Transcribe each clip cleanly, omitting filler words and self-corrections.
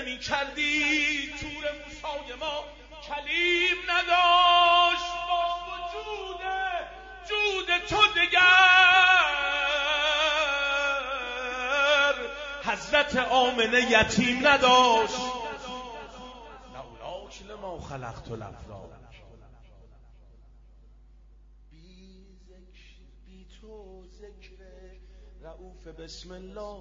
نمی کردی تور موسای ما کلیم نداشت با وجود جود تو دگر حضرت آمنه یتیم نداشت لولاک لما خلقت الافلاک بی تو ذکر رؤوف بسم الله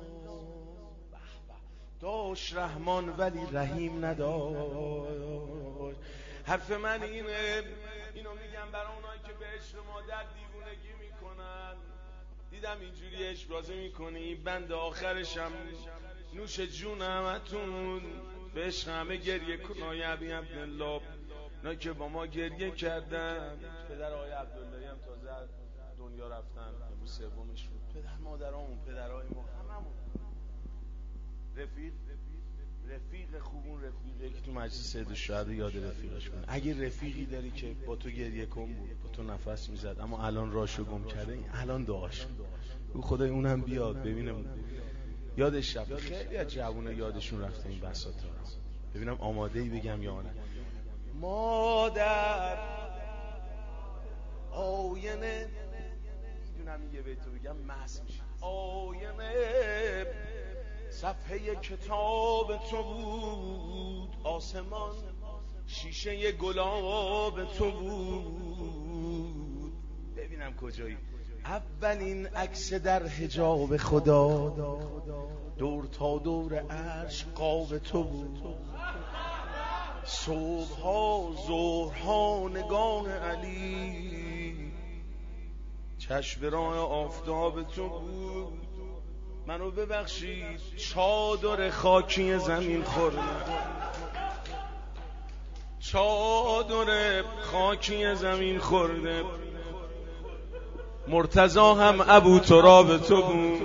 داشت رحمان ولی رحیم نداشت. حرف من اینو میگم برای اونایی که به عشق مادر دیوونگی میکنن. دیدم اینجوری عشق بازی میکنی بند آخرشم نوش جونمتون به عشق همه گریه کنای ابی عبدالله اونایی که با ما گریه کردن. پدر آقای عبداللهی هم تازه دنیا رفتن امروز سومش بود. پدر مادرامون پدرای ما هممون رفیق خوبون رفیقی که تو مجلس سید الشهدا یاد رفیقش کنه. اگه رفیقی داری که با تو گریه کن بود با تو نفس میزد اما الان راشو گم کرده الان دعاش او خدای اونم بیاد ببینم یادش رفت. خیلی از جوونا یادشون رفته این بساطا رو. ببینم آماده ای بگم یا نه. مادر آینه میدونم یه بیتو بگم مست میشه. آینه صفحه کتاب تو بود آسمان شیشه گلاب تو بود. ببینم کجایی. اولین عکس در حجاب خدا دور تا دور عرش قاب تو بود. صبحها ظهرها نگاه علی چشم راه آفتاب تو بود. منو ببخشید چادر خاکی زمین خوردم چادر خاکی زمین خورده. مرتضی هم ابو تراب تو بود.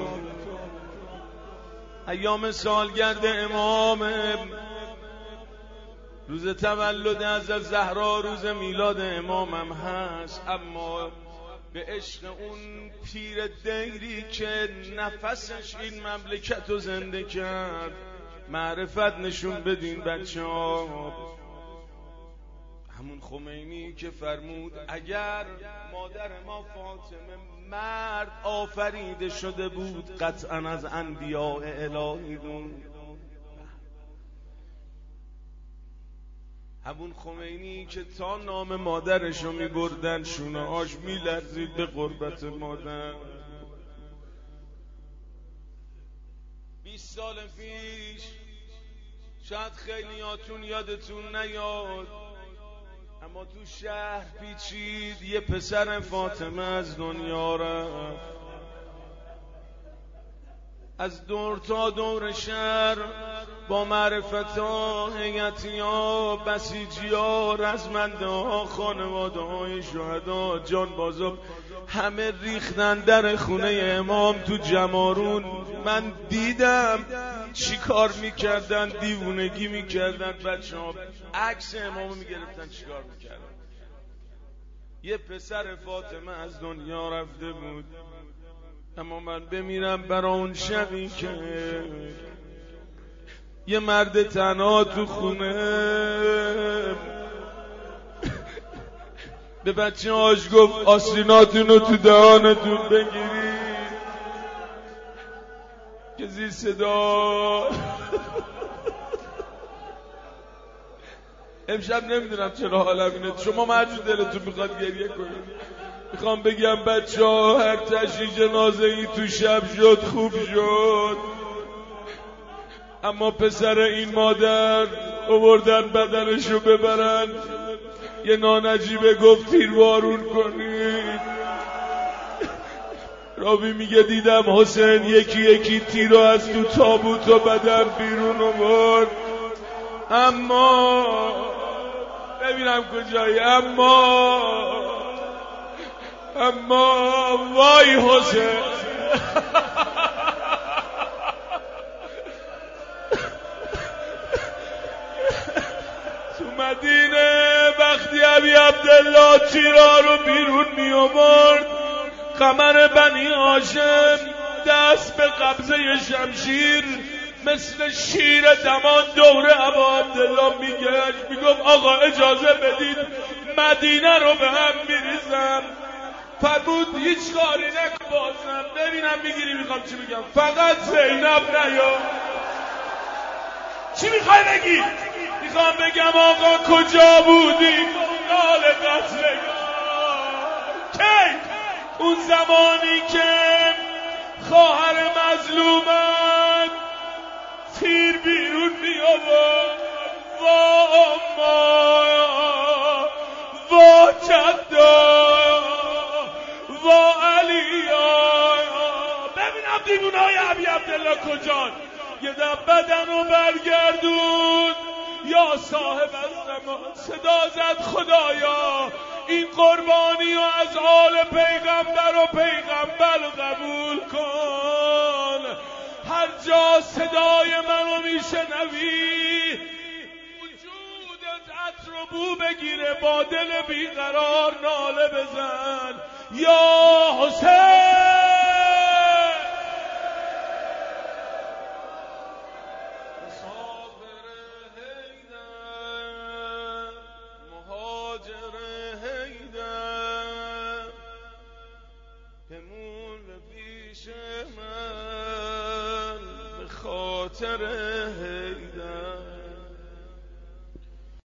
ایام سالگرد امام روز تولد از زهرا روز میلاد امامم هست اما به عشق اون پیر دیری که نفسش این مملکت رو زنده کرد معرفت نشون بدین بچه ها. همون خمینی که فرمود اگر مادر ما فاطمه مرد آفریده شده بود قطعا از انبیاء الهی بود. همون خمینی که تا نام مادرشو میبردن شونه هاش میلرزید به قربت مادر. 20 سال پیش شاید خیلیاتون یادتون نیاد اما تو شهر پیچید یه پسر فاطمه از دنیا رفت. از دور تا دور شهر با معرفت ها هیئتی ها بسیجی ها رزمنده ها خانواده های شهدا جانبازا همه ریختن در خونه امام تو جمارون. من دیدم چی کار میکردن دیوونگی میکردن بچه ها عکس امامو میگرفتن چی کار میکردن. یه پسر فاطمه از دنیا رفته بود اما من بمیرم برا اون شبی که یه مرد تنها تو خونه به بچه هاش گفت آسیناتون رو تو دهانتون بگیرید که زیر صدا. امشب نمیدونم چرا حالم اینه. شما مرجو دلتون میخواد گریه کنید. میخوام بگم بچه ها هر تشییع جنازه ای تو شب شد خوب شد اما پسر این مادر آوردن بدنشو ببرن یه نانجیبه گفت تیروارون کنید. راوی میگه دیدم حسین یکی یکی تیرو از تو تابوت و بدن بیرون آورد اما ببینم کجایی اما وای حسین تو مدینه وقتی ابی عبدالله تیرا رو بیرون می آورد قمر بنی هاشم دست به قبضه شمشیر مثل شیر دمان دور ابا عبدالله میگشت میگفت آقا اجازه بدید مدینه رو به هم میریزم. فرمود هیچ کاری نکن بازم ببینم میگیری. میخوام چی بگم؟ فقط زینب نیا. چی میخوای بگی؟ میخوام بگم آقا کجا بودی قال قتلگاه؟ کی؟ اون زمانی که خواهر مظلومت تیر بیرون می آورد. وا اما وا جدا وا علیا. ببینم دیوونه‌های ابی عبدالله کجان؟ یه دم بدن رو برگردون یا صاحب الزمان صدا زد خدایا این قربانی رو از آل پیغمبر و پیغمبر قبول کن. هر جا صدای منو میشنوی وجودت عطر و بو بگیره، با دل بیقرار ناله بزن یا حسین. مهاجر حیدر بمون پیش من به خاطر